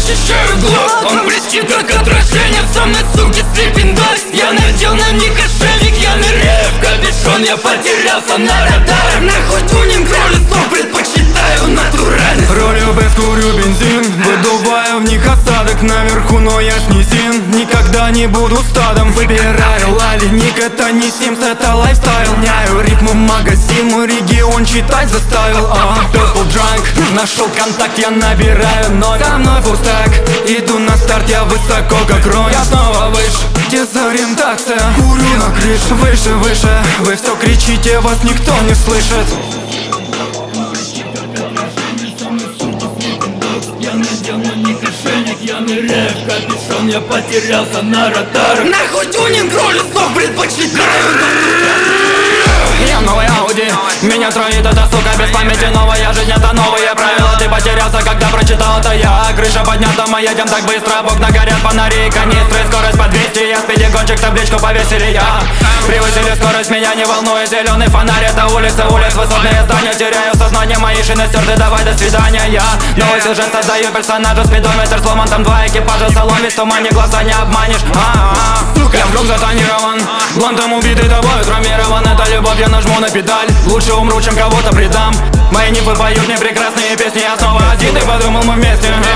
ощущаю глок. Он блестит как отражение в самой суке Sleeping Dogs. Я надел на них ошейник, я ныряю в капюшон. Я потерялся на радарах, нахуй тюнинг, роли слов предпочитаю натуральность. Ролю без, курю бензин, выдуваю в них осадок наверху, но я ж не Зин. Никогда не буду стадом, выбираю лали. Ник это не Симс, это лайфстайл. Няю ритму магазин, мой регион читать заставил. Purple Drunk, нашел контакт, я набираю номер. Со мной фулстек, иду на старт, я высоко как Рой. Я снова выше, дезориентация. Курю на крыше, выше, выше. Вы все кричите, вас никто не слышит. Я надел на них ошейник, я ныряю в капюшон. Я потерялся на радарах, нахуй тюнинг, роли слов предпочитаю. Я новый Ауди, меня троит эта сука без памяти. Новая жизнь, это новые правила. Ты потерялся, когда прочитал это я. Крыша поднята, мы едем так быстро. В окна горят фонари, канистры, скорость по 200. Я спиди-гонщик, табличку повесили я. Превысили скорость, меня не волнует. Зеленый фонарь, это улица, высотные здания. Теряю сознание, мои шины стерты, давай до свидания. Я новый сюжет создаю, персонажа, спидометр сломан. Там два экипажа, салон, весь тумане, глаза не обманешь. Я вдруг затонирован, блантом убитый тобой травмирован. Это любовь, я нажму на педаль. Лучше умру, чем кого-то предам. Мои нифы поют мне прекрасные песни. Я снова один, ты подумал, мы вместе.